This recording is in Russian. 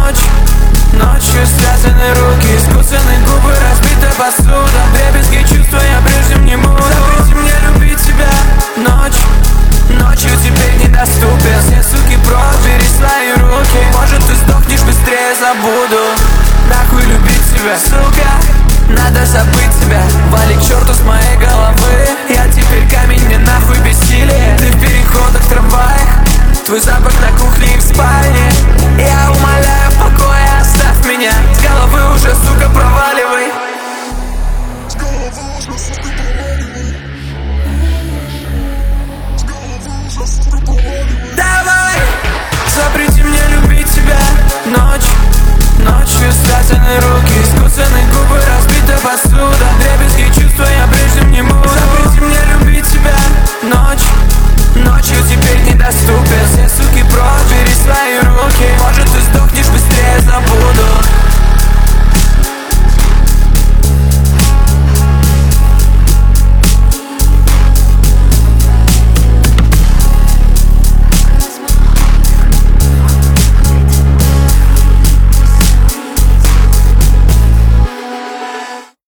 Ночью связаны руки, искусственные губы, разбита посуда. Дребезги чувства я прежним не буду. Запрети мне любить тебя. Ночью теперь недоступен. Все суки прочь, бери свои руки. Может ты сдохнешь, быстрее забуду. Нахуй любить тебя, сука. Надо забыть тебя, вали к черту с моей головы. Я теперь камень, мне нахуй бессилие. Ты в переходах, в трамваях, твой запах на кухне и в спальне.